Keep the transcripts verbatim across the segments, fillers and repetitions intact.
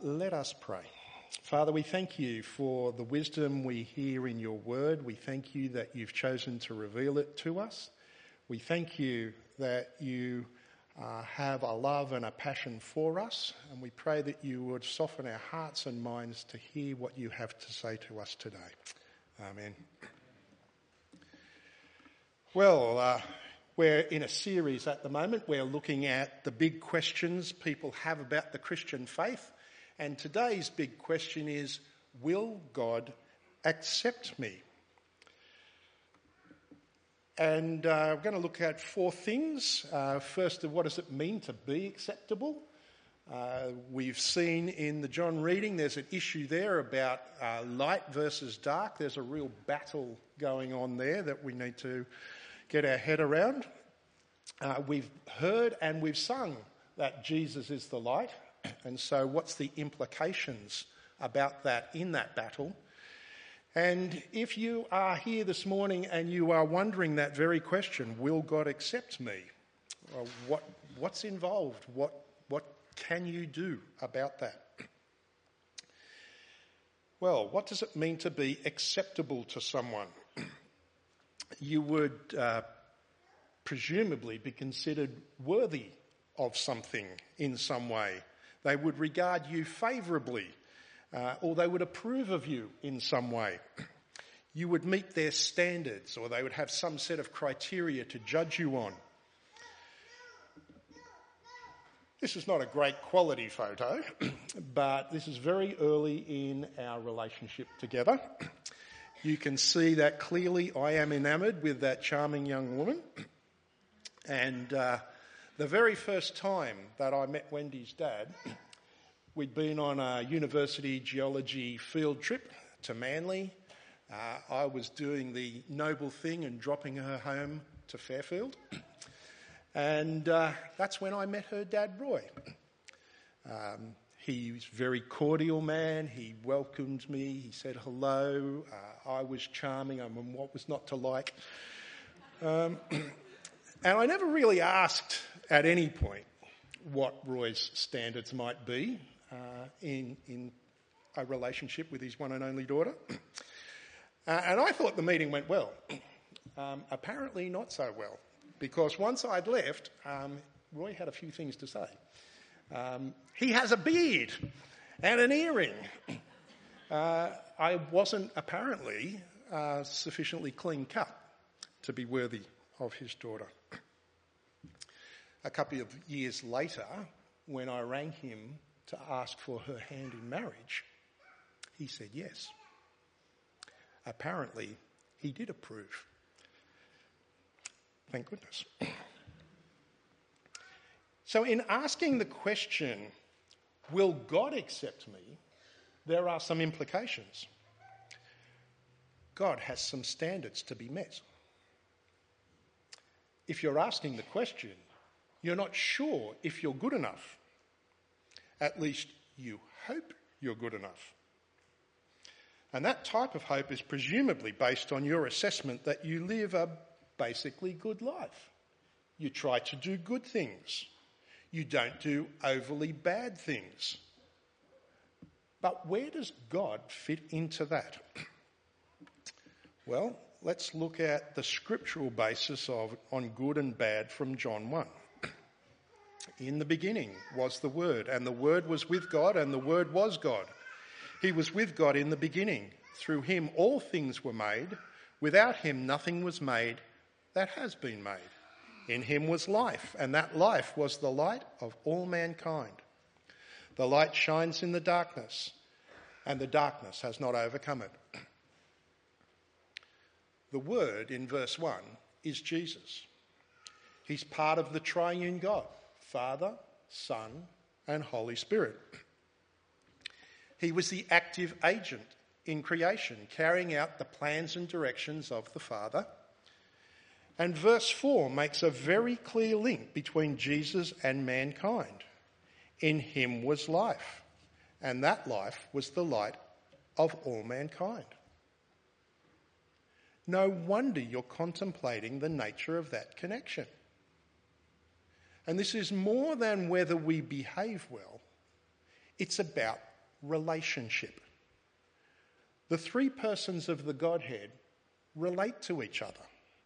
let us pray. Father, we thank you for the wisdom we hear in your word. We thank you that you've chosen to reveal it to us. We thank you that you uh, have a love and a passion for us, and we pray that you would soften our hearts and minds to hear what you have to say to us today. Amen. Well, uh, we're in a series at the moment. We're looking at the big questions people have about the Christian faith. And today's big question is, will God accept me? And uh, we're going to look at four things. Uh, first, what does it mean to be acceptable? Uh, we've seen in the John reading there's an issue there about uh, light versus dark. There's a real battle going on there that we need to get our head around. Uh, we've heard and we've sung that Jesus is the light, and so what's the implications about that in that battle? And if you are here this morning and you are wondering that very question, will God accept me? Well, what what's involved? What what can you do about that? Well, what does it mean to be acceptable to someone? You would uh, presumably be considered worthy of something in some way. They would regard you favourably, uh, or they would approve of you in some way. You would meet their standards, or they would have some set of criteria to judge you on. This is not a great quality photo, but this is very early in our relationship together. You can see that clearly I am enamoured with that charming young woman. And uh, the very first time that I met Wendy's dad, we'd been on a university geology field trip to Manly. Uh, I was doing the noble thing and dropping her home to Fairfield. And uh, that's when I met her dad, Roy. Um, he was a very cordial man. He welcomed me. He said hello. Uh, I was charming. I mean, what was not to like? Um, and I never really asked at any point what Roy's standards might be uh, in, in a relationship with his one and only daughter. Uh, and I thought the meeting went well. Um, apparently not so well, because once I'd left, um, Roy had a few things to say. Um, he has a beard and an earring. Uh, I wasn't apparently uh, sufficiently clean cut to be worthy of his daughter. A couple of years later, when I rang him to ask for her hand in marriage, he said yes. Apparently, he did approve. Thank goodness. So in asking the question, will God accept me, there are some implications. God has some standards to be met. If you're asking the question, you're not sure if you're good enough. At least you hope you're good enough. And that type of hope is presumably based on your assessment that you live a basically good life. You try to do good things. You don't do overly bad things. But where does God fit into that? Well, let's look at the scriptural basis of on good and bad from John one. In the beginning was the Word, and the Word was with God, and the Word was God. He was with God in the beginning. Through him all things were made. Without him nothing was made that has been made. In him was life, and that life was the light of all mankind. The light shines in the darkness, and the darkness has not overcome it. The Word in verse one is Jesus. He's part of the triune God, Father, Son, and Holy Spirit. He was the active agent in creation, carrying out the plans and directions of the Father. And verse four makes a very clear link between Jesus and mankind. In him was life, and that life was the light of all mankind. No wonder you're contemplating the nature of that connection. And this is more than whether we behave well. It's about relationship. The three persons of the Godhead relate to each other.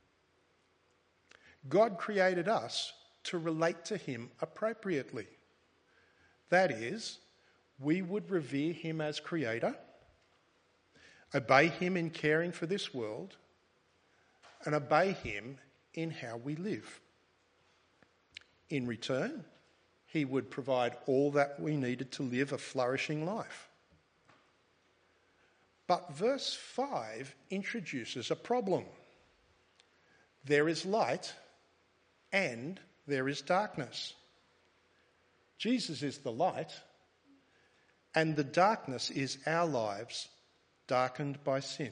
God created us to relate to him appropriately. That is, we would revere him as creator, obey him in caring for this world, and obey him in how we live. In return, he would provide all that we needed to live a flourishing life. But verse five introduces a problem. There is light and there is darkness. Jesus is the light, and the darkness is our lives darkened by sin.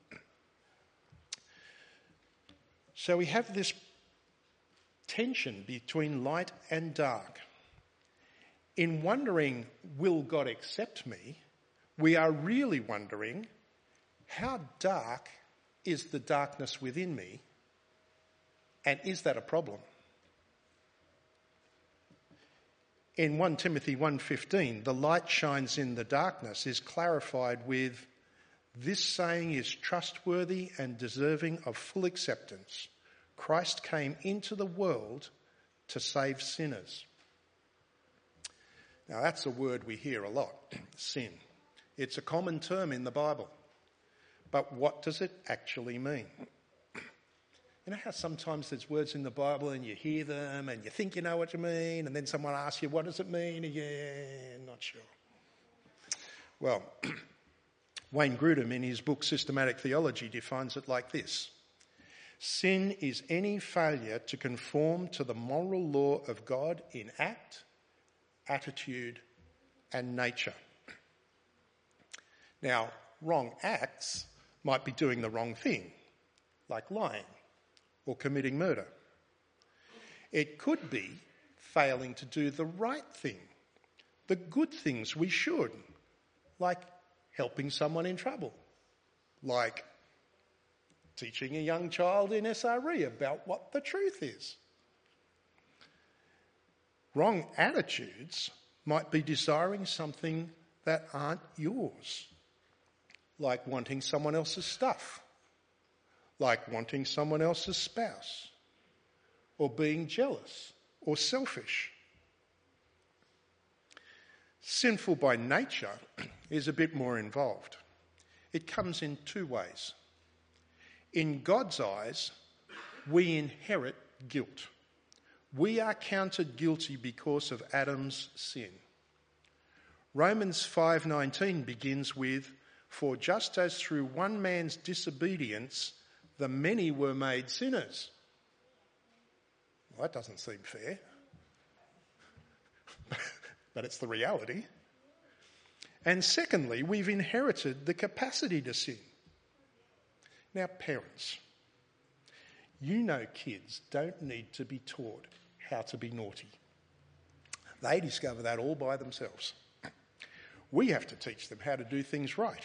So we have this tension between light and dark. In wondering, will God accept me? We are really wondering, how dark is the darkness within me? And is that a problem? In First Timothy one fifteen, the light shines in the darkness is clarified with, this saying is trustworthy and deserving of full acceptance. Christ came into the world to save sinners. Now that's a word we hear a lot, sin. It's a common term in the Bible. But what does it actually mean? You know how sometimes there's words in the Bible and you hear them and you think you know what you mean, and then someone asks you, what does it mean? And yeah, not sure. Well, Wayne Grudem in his book Systematic Theology defines it like this. Sin is any failure to conform to the moral law of God in act, attitude, and nature. Now, wrong acts might be doing the wrong thing, like lying or committing murder. It could be failing to do the right thing, the good things we should, like helping someone in trouble, like teaching a young child in S R E about what the truth is. Wrong attitudes might be desiring something that aren't yours, like wanting someone else's stuff, like wanting someone else's spouse, or being jealous or selfish. Sinful by nature is a bit more involved. It comes in two ways. In God's eyes, we inherit guilt. We are counted guilty because of Adam's sin. Romans five nineteen begins with, for just as through one man's disobedience the many were made sinners. Well, that doesn't seem fair. But it's the reality. And secondly, we've inherited the capacity to sin. Now, parents, you know kids don't need to be taught how to be naughty. They discover that all by themselves. We have to teach them how to do things right.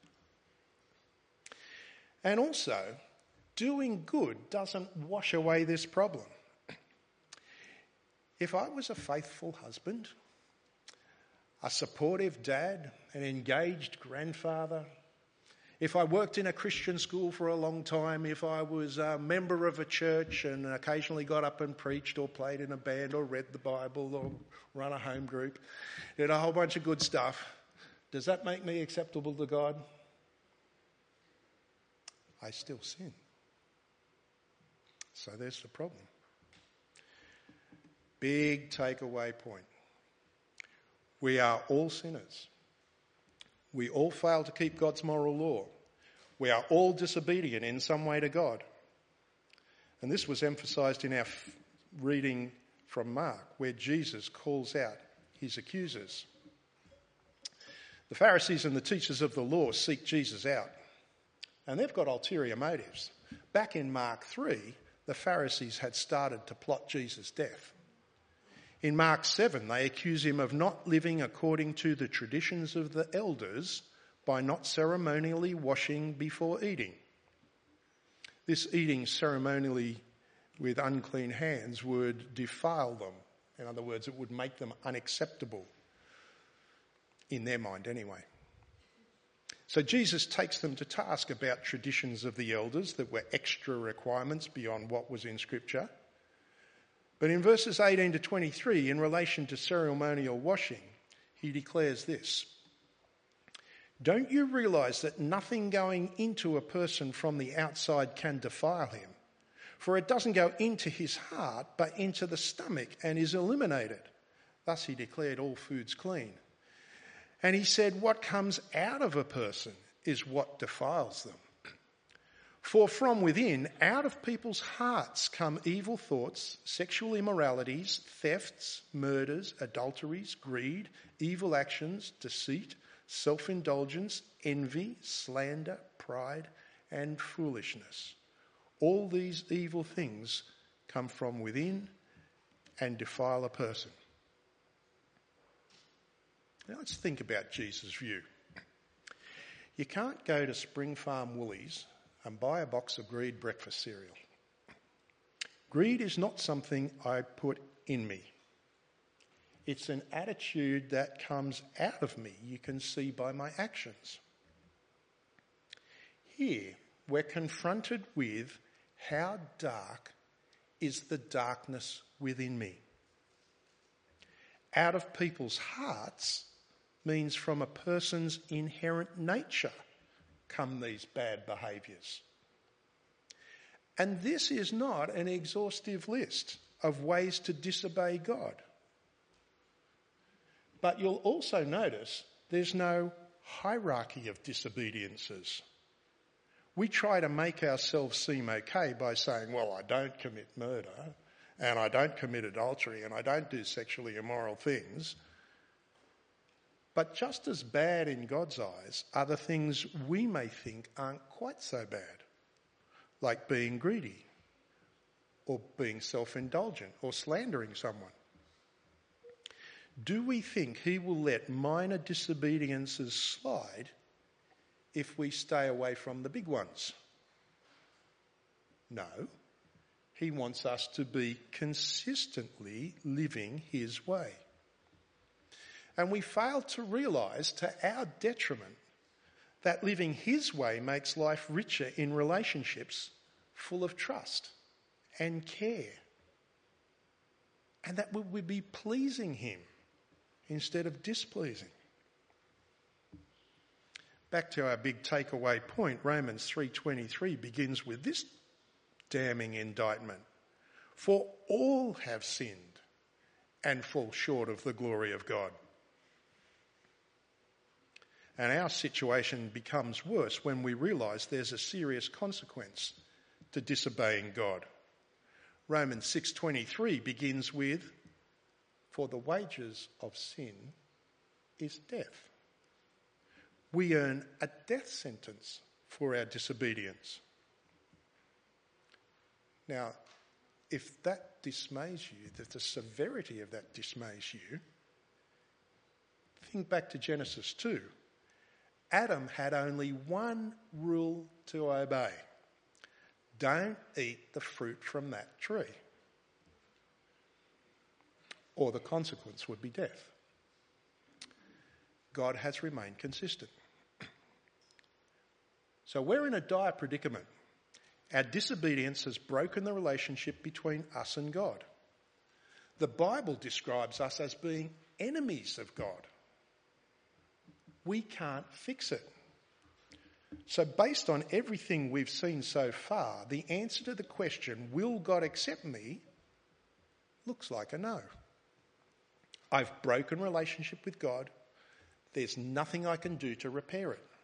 And also, doing good doesn't wash away this problem. If I was a faithful husband, a supportive dad, an engaged grandfather, if I worked in a Christian school for a long time, if I was a member of a church and occasionally got up and preached or played in a band or read the Bible or run a home group, did a whole bunch of good stuff, does that make me acceptable to God? I still sin. So there's the problem. Big takeaway point. We are all sinners. We all fail to keep God's moral law. We are all disobedient in some way to God. And this was emphasised in our f- reading from Mark, where Jesus calls out his accusers. The Pharisees and the teachers of the law seek Jesus out, and they've got ulterior motives. Back in Mark three, the Pharisees had started to plot Jesus' death. In Mark seven, they accuse him of not living according to the traditions of the elders by not ceremonially washing before eating. This eating ceremonially with unclean hands would defile them. In other words, it would make them unacceptable. in their mind anyway. So Jesus takes them to task about traditions of the elders that were extra requirements beyond what was in Scripture. But in verses eighteen to twenty-three, in relation to ceremonial washing, he declares this: "Don't you realise that nothing going into a person from the outside can defile him? For it doesn't go into his heart, but into the stomach and is eliminated." Thus he declared all foods clean. And he said, what comes out of a person is what defiles them. For from within, out of people's hearts come evil thoughts, sexual immoralities, thefts, murders, adulteries, greed, evil actions, deceit, self-indulgence, envy, slander, pride, and foolishness. All these evil things come from within and defile a person. Now let's think about Jesus' view. You can't go to Spring Farm Woolies and buy a box of Greed breakfast cereal. Greed is not something I put in me. It's an attitude that comes out of me, you can see by my actions. Here, we're confronted with how dark is the darkness within me. Out of people's hearts means from a person's inherent nature come these bad behaviours. And this is not an exhaustive list of ways to disobey God. But you'll also notice there's no hierarchy of disobediences. We try to make ourselves seem okay by saying, well, I don't commit murder, and I don't commit adultery, and I don't do sexually immoral things. But just as bad in God's eyes are the things we may think aren't quite so bad, like being greedy, or being self-indulgent, or slandering someone. Do we think he will let minor disobediences slide if we stay away from the big ones? No. He wants us to be consistently living his way. And we fail to realise, to our detriment, that living his way makes life richer in relationships full of trust and care. And that we would be pleasing him instead of displeasing. Back to our big takeaway point, Romans three twenty-three begins with this damning indictment. For all have sinned and fall short of the glory of God. And our situation becomes worse when we realise there's a serious consequence to disobeying God. Romans six twenty-three begins with, for the wages of sin is death. We earn a death sentence for our disobedience. Now, if that dismays you, that the severity of that dismays you, think back to Genesis two. Adam had only one rule to obey. Don't eat the fruit from that tree, or the consequence would be death. God has remained consistent. So we're in a dire predicament. Our disobedience has broken the relationship between us and God. The Bible describes us as being enemies of God. We can't fix it. So based on everything we've seen so far, the answer to the question, will God accept me, looks like a no. I've broken relationship with God. There's nothing I can do to repair it.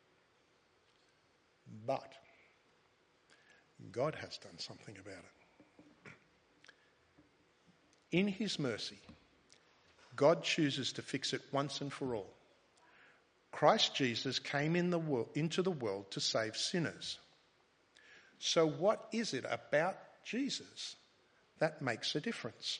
But God has done something about it. In his mercy, God chooses to fix it once and for all. Christ Jesus came in the world, into the world to save sinners. So what is it about Jesus that makes a difference?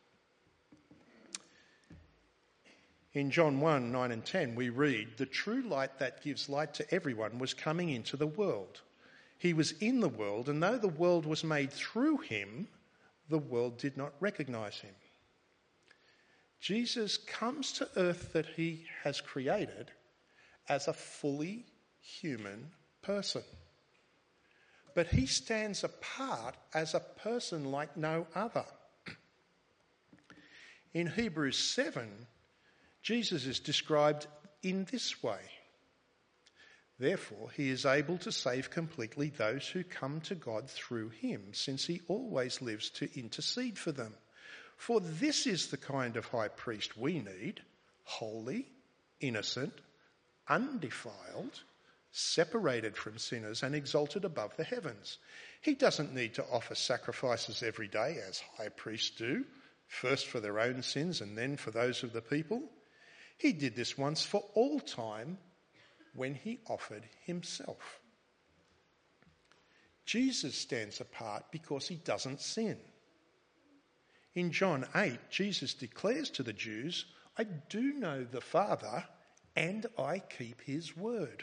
In John one, nine and ten, we read, the true light that gives light to everyone was coming into the world. He was in the world, and though the world was made through him, the world did not recognise him. Jesus comes to earth that he has created as a fully human person. But he stands apart as a person like no other. In Hebrews seven, Jesus is described in this way. Therefore, he is able to save completely those who come to God through him, since he always lives to intercede for them. For this is the kind of high priest we need, holy, innocent, undefiled, separated from sinners and exalted above the heavens. He doesn't need to offer sacrifices every day as high priests do, first for their own sins and then for those of the people. He did this once for all time when he offered himself. Jesus stands apart because he doesn't sin. In John eight, Jesus declares to the Jews, I do know the Father and I keep his word.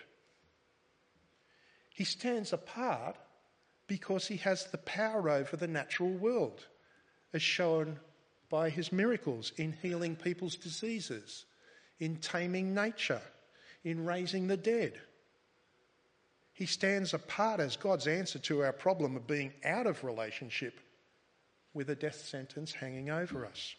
He stands apart because he has the power over the natural world, as shown by his miracles in healing people's diseases, in taming nature, in raising the dead. He stands apart as God's answer to our problem of being out of relationship with a death sentence hanging over us.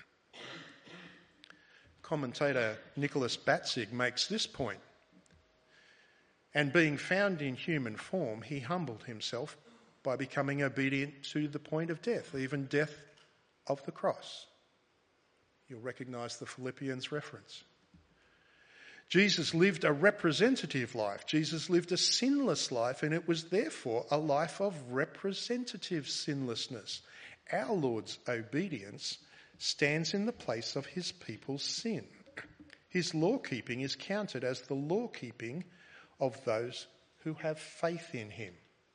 Commentator Nicholas Batzig makes this point. And being found in human form, he humbled himself by becoming obedient to the point of death, even death of the cross. You'll recognise the Philippians reference. Jesus lived a representative life. Jesus lived a sinless life, and it was therefore a life of representative sinlessness. Our Lord's obedience stands in the place of his people's sin. His law-keeping is counted as the law-keeping of those who have faith in him.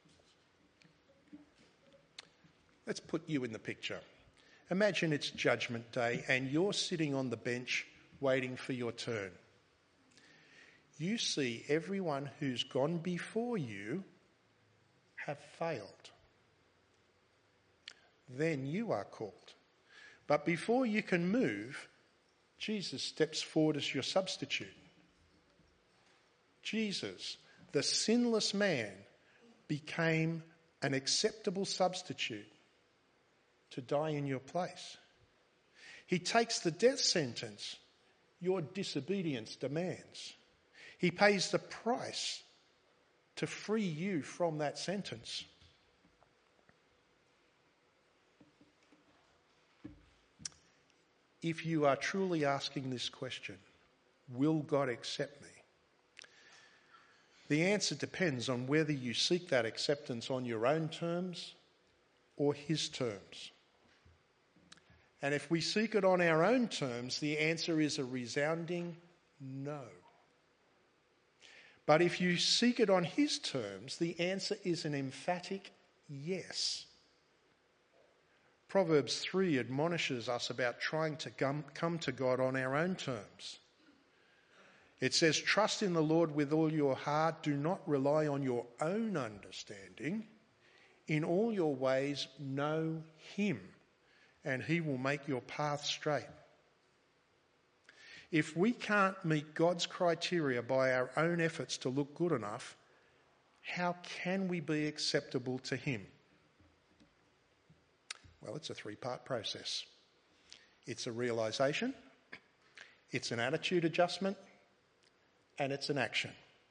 Let's put you in the picture. Imagine it's Judgment Day and you're sitting on the bench waiting for your turn. You see everyone who's gone before you have failed. Then you are called. But before you can move, Jesus steps forward as your substitute. Jesus, the sinless man, became an acceptable substitute to die in your place. He takes the death sentence your disobedience demands. He pays the price to free you from that sentence. If you are truly asking this question, will God accept me? The answer depends on whether you seek that acceptance on your own terms or his terms. And if we seek it on our own terms, the answer is a resounding no. But if you seek it on his terms, the answer is an emphatic yes. Proverbs three admonishes us about trying to come to God on our own terms. It says, trust in the Lord with all your heart. Do not rely on your own understanding. In all your ways, know him, and he will make your path straight. If we can't meet God's criteria by our own efforts to look good enough, how can we be acceptable to him? Well, it's a three-part process. It's a realisation, it's an attitude adjustment, and it's an action.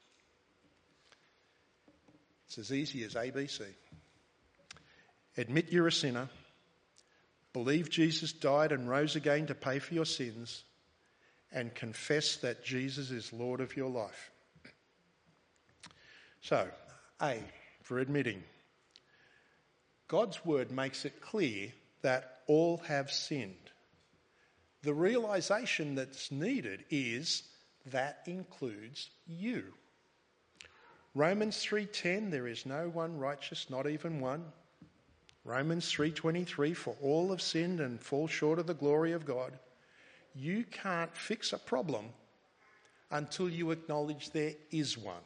It's as easy as A B C. Admit you're a sinner, believe Jesus died and rose again to pay for your sins, and confess that Jesus is Lord of your life. So, A, for admitting. God's word makes it clear that all have sinned. The realisation that's needed is that includes you. Romans three ten, there is no one righteous, not even one. Romans three twenty-three, for all have sinned and fall short of the glory of God. You can't fix a problem until you acknowledge there is one.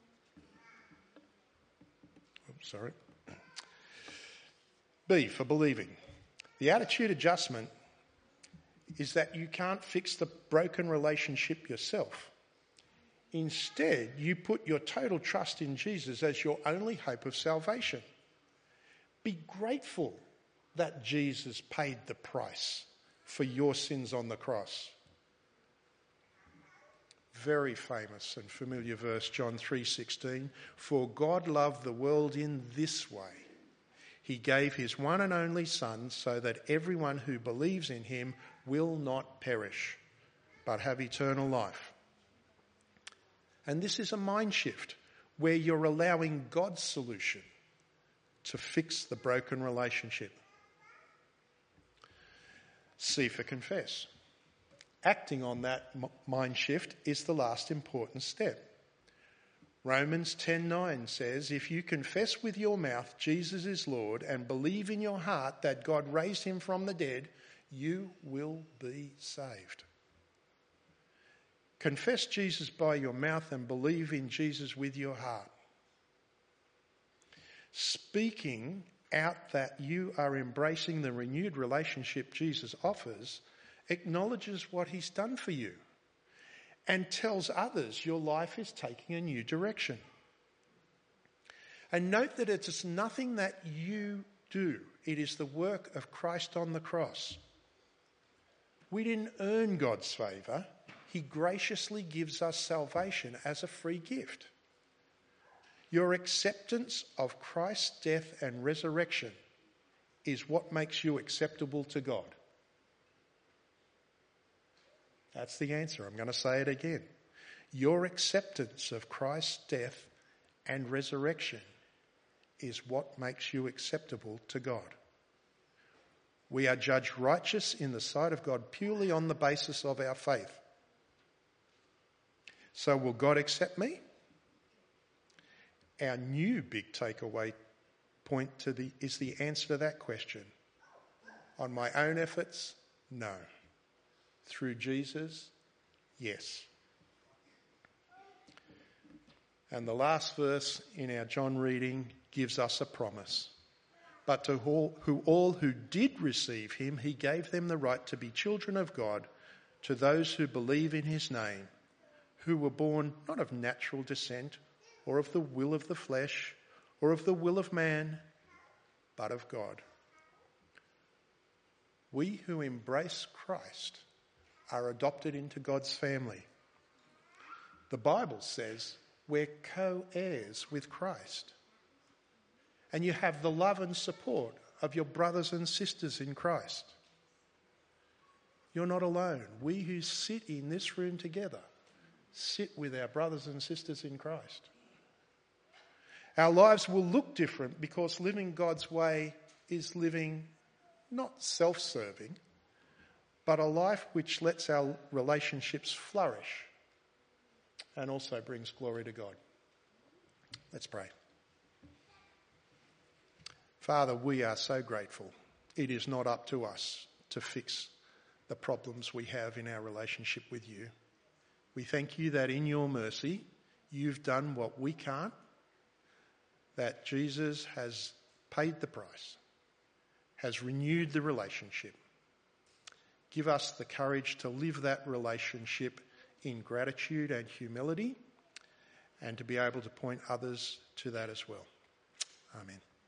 Oops, sorry. B, for believing. The attitude adjustment is that you can't fix the broken relationship yourself. Instead, you put your total trust in Jesus as your only hope of salvation. Be grateful that Jesus paid the price for your sins on the cross. Very famous and familiar verse, John three sixteen. For God loved the world in this way. He gave his one and only Son so that everyone who believes in him will not perish, but have eternal life. And this is a mind shift where you're allowing God's solution to fix the broken relationship. C for confess. Acting on that mind shift is the last important step. Romans ten nine says, if you confess with your mouth Jesus is Lord and believe in your heart that God raised him from the dead, you will be saved. Confess Jesus by your mouth and believe in Jesus with your heart. Speaking out that you are embracing the renewed relationship Jesus offers acknowledges what he's done for you and tells others your life is taking a new direction. And note that it is nothing that you do. It is the work of Christ on the cross. We didn't earn God's favour. He graciously gives us salvation as a free gift. Your acceptance of Christ's death and resurrection is what makes you acceptable to God. That's the answer. I'm going to say it again. Your acceptance of Christ's death and resurrection is what makes you acceptable to God. We are judged righteous in the sight of God purely on the basis of our faith. So will God accept me? Our new big takeaway point to the, is the answer to that question. On my own efforts, no. Through Jesus, yes. And the last verse in our John reading gives us a promise. But to all who, all who did receive him, he gave them the right to be children of God, to those who believe in his name, who were born not of natural descent, or of the will of the flesh, or of the will of man, but of God. We who embrace Christ are adopted into God's family. The Bible says we're co-heirs with Christ. And you have the love and support of your brothers and sisters in Christ. You're not alone. We who sit in this room together sit with our brothers and sisters in Christ. Our lives will look different because living God's way is living not self-serving, but a life which lets our relationships flourish and also brings glory to God. Let's pray. Father, we are so grateful. It is not up to us to fix the problems we have in our relationship with you. We thank you that in your mercy, you've done what we can't, that Jesus has paid the price, has renewed the relationship. Give us the courage to live that relationship in gratitude and humility and to be able to point others to that as well. Amen.